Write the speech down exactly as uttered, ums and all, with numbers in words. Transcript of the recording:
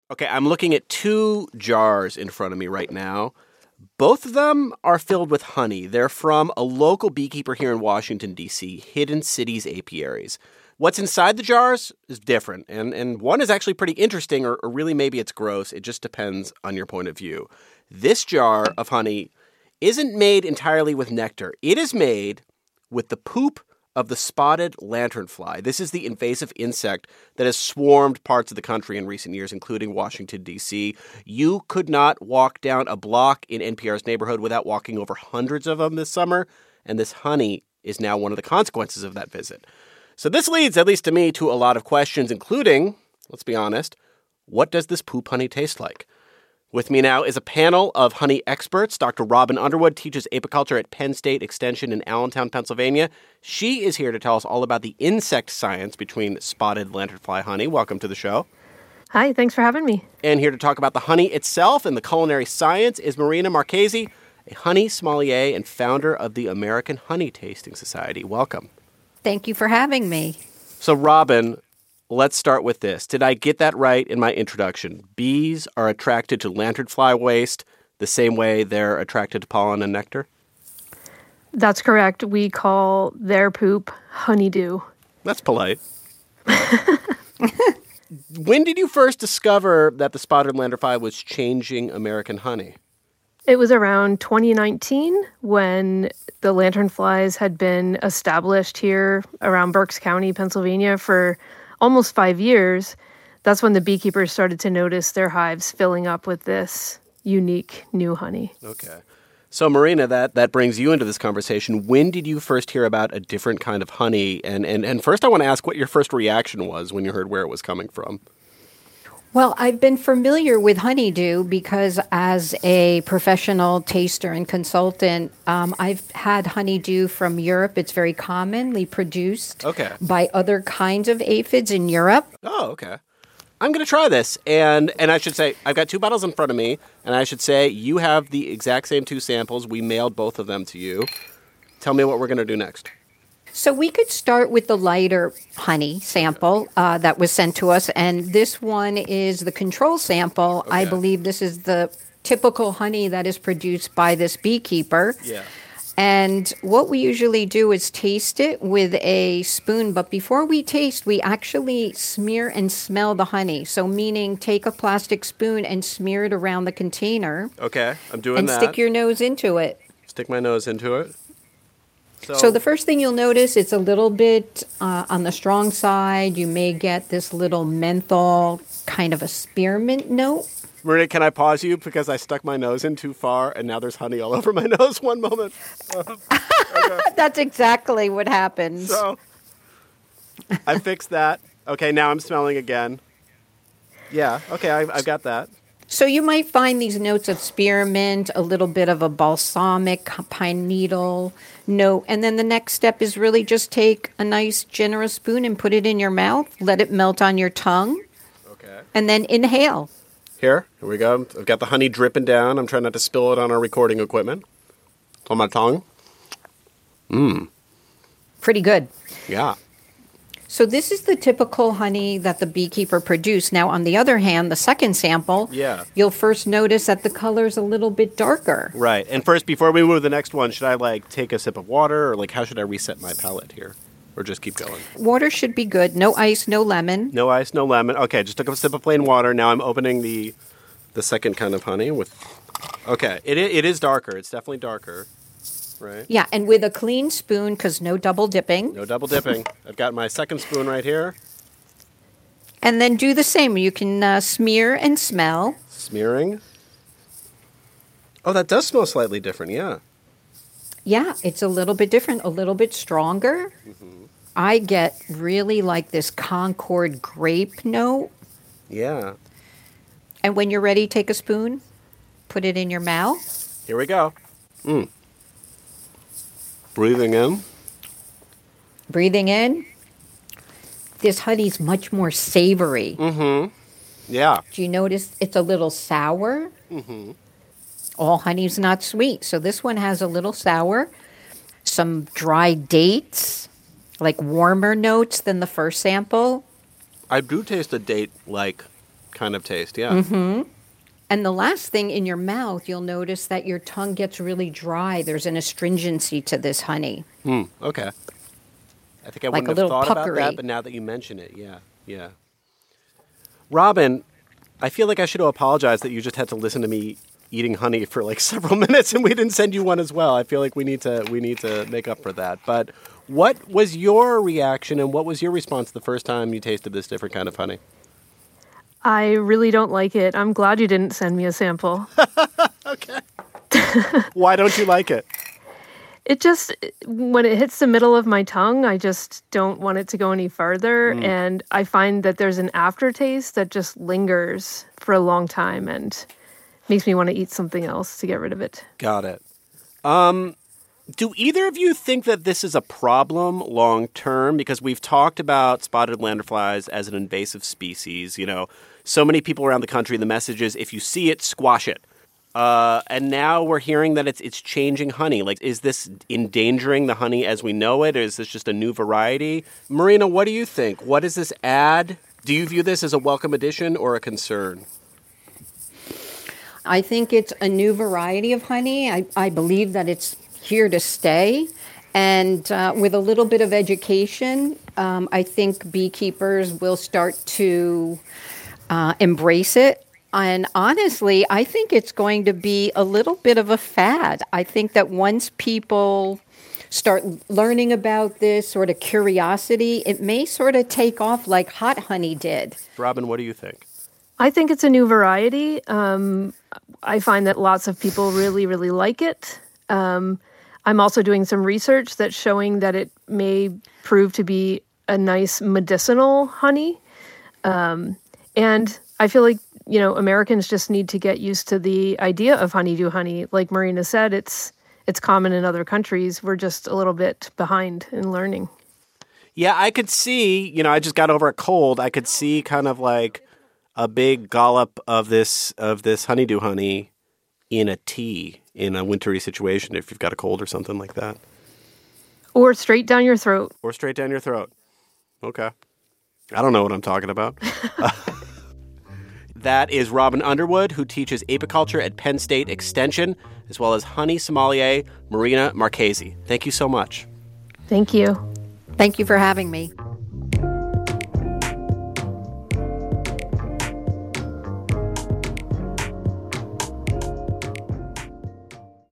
Okay, I'm looking at two jars in front of me right now. Both of them are filled with honey. They're from a local beekeeper here in Washington, D C, Hidden Cities Apiaries. What's inside the jars is different, and, and one is actually pretty interesting, or, or really maybe it's gross. It just depends on your point of view. This jar of honey isn't made entirely with nectar. It is made with the poop of the spotted lanternfly. This is the invasive insect that has swarmed parts of the country in recent years, including Washington, D C. You could not walk down a block in N P R's neighborhood without walking over hundreds of them this summer, and this honey is now one of the consequences of that visit. So this leads, at least to me, to a lot of questions, including, let's be honest, what does this poop honey taste like? With me now is a panel of honey experts. Doctor Robin Underwood teaches apiculture at Penn State Extension in Allentown, Pennsylvania. She is here to tell us all about the insect science between spotted lanternfly honey. Welcome to the show. Hi, thanks for having me. And here to talk about the honey itself and the culinary science is Marina Marchese, a honey sommelier and founder of the American Honey Tasting Society. Welcome. Thank you for having me. So, Robin, let's start with this. Did I get that right in my introduction? Bees are attracted to lanternfly waste the same way they're attracted to pollen and nectar? That's correct. We call their poop honeydew. That's polite. When did you first discover that the spotted lanternfly was changing American honey? It was around twenty nineteen when the lanternflies had been established here around Berks County, Pennsylvania for almost five years. That's when the beekeepers started to notice their hives filling up with this unique new honey. Okay. So, Marina, that, that brings you into this conversation. When did you first hear about a different kind of honey? And, and, and first, I want to ask what your first reaction was when you heard where it was coming from. Well, I've been familiar with honeydew because as a professional taster and consultant, um, I've had honeydew from Europe. It's very commonly produced okay. by other kinds of aphids in Europe. Oh, okay. I'm going to try this. And and I should say, I've got two bottles in front of me, and I should say you have the exact same two samples. We mailed both of them to you. Tell me what we're going to do next. So we could start with the lighter honey sample uh, that was sent to us, and this one is the control sample. Okay. I believe this is the typical honey that is produced by this beekeeper. Yeah. And what we usually do is taste it with a spoon, but before we taste, we actually smear and smell the honey. So meaning take a plastic spoon and smear it around the container. Okay, I'm doing and that. And stick your nose into it. Stick my nose into it. So, so the first thing you'll notice, it's a little bit uh, on the strong side. You may get this little menthol kind of a spearmint note. Marina, can I pause you because I stuck my nose in too far and now there's honey all over my nose? One moment. Uh, okay. That's exactly what happens. So I fixed that. Okay, now I'm smelling again. Yeah, okay, I've, I've got that. So you might find these notes of spearmint, a little bit of a balsamic pine needle note. And then the next step is really just take a nice generous spoon and put it in your mouth. Let it melt on your tongue. Okay. And then inhale. Here, here we go. I've got the honey dripping down. I'm trying not to spill it on our recording equipment. On my tongue. Mmm. Pretty good. Yeah. So this is the typical honey that the beekeeper produced. Now, on the other hand, the second sample, yeah. you'll first notice that the color's a little bit darker. Right. And first, before we move to the next one, should I, like, take a sip of water? Or, like, how should I reset my palate here? Or just keep going? Water should be good. No ice, no lemon. No ice, no lemon. Okay, just took a sip of plain water. Now I'm opening the the second kind of honey with... Okay, it it is darker. It's definitely darker. Right? Yeah, and with a clean spoon, because no double dipping. No double dipping. I've got my second spoon right here. And then do the same. You can uh, smear and smell. Smearing. Oh, that does smell slightly different, yeah. Yeah, it's a little bit different, a little bit stronger. Mm-hmm. I get really like this Concord grape note. Yeah. And when you're ready, take a spoon, put it in your mouth. Here we go. Mm. Breathing in. Breathing in. This honey's much more savory. Mm-hmm. Yeah. Do you notice it's a little sour? Mm-hmm. All honey's not sweet, so this one has a little sour. Some dry dates, like warmer notes than the first sample. I do taste a date like kind of taste, yeah. Mm-hmm. And the last thing, in your mouth, you'll notice that your tongue gets really dry. There's an astringency to this honey. Hmm, okay. I think I Like wouldn't a have little thought about puckery. that, but now that you mention it, yeah, yeah. Robin, I feel like I should apologize that you just had to listen to me eating honey for like several minutes and we didn't send you one as well. I feel like we need to we need to make up for that. But what was your reaction and what was your response the first time you tasted this different kind of honey? I really don't like it. I'm glad you didn't send me a sample. Okay. Why don't you like it? It just, when it hits the middle of my tongue, I just don't want it to go any farther. Mm. And I find that there's an aftertaste that just lingers for a long time and makes me want to eat something else to get rid of it. Got it. Um, do either of you think that this is a problem long term? Because we've talked about spotted blenderflies as an invasive species. You know, so many people around the country, the message is, if you see it, squash it. Uh, and now we're hearing that it's it's changing honey. Like, is this endangering the honey as we know it? Or is this just a new variety? Marina, what do you think? What does this add? Do you view this as a welcome addition or a concern? I think it's a new variety of honey. I, I believe that it's here to stay. And uh, with a little bit of education, um, I think beekeepers will start to uh, embrace it. And honestly, I think it's going to be a little bit of a fad. I think that once people start learning about this sort of curiosity, it may sort of take off like hot honey did. Robin, what do you think? I think it's a new variety. Um, I find that lots of people really, really like it. Um, I'm also doing some research that's showing that it may prove to be a nice medicinal honey. Um, and I feel like, you know, Americans just need to get used to the idea of honeydew honey. Like Marina said, it's it's common in other countries. We're just a little bit behind in learning. Yeah, I could see, you know, I just got over a cold. I could see kind of like a big dollop of this of this honeydew honey in a tea in a wintry situation if you've got a cold or something like that. Or straight down your throat. Or straight down your throat. Okay. I don't know what I'm talking about. That is Robin Underwood, who teaches apiculture at Penn State Extension, as well as honey sommelier Marina Marchesi. Thank you so much. Thank you. Thank you for having me.